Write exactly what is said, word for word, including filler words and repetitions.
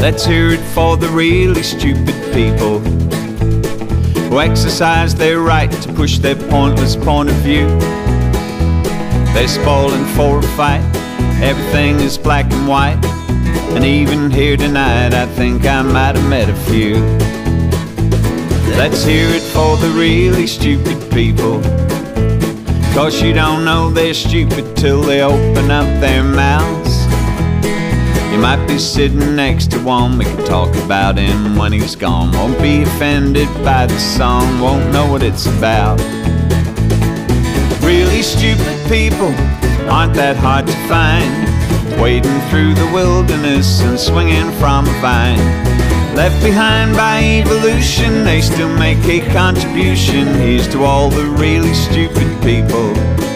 Let's hear it for the really stupid people who exercise their right to push their pointless point of view. They're spoiling for a fight, everything is black and white. And even here tonight I think I might have met a few. Let's hear it for the really stupid people, 'cause you don't know they're stupid till they open up their mouths. You might be sitting next to one, we can talk about him when he's gone. Won't be offended by the song, won't know what it's about. Really stupid people aren't that hard to find, wading through the wilderness and swinging from a vine. Left behind by evolution, they still make a contribution. Here's to all the really stupid people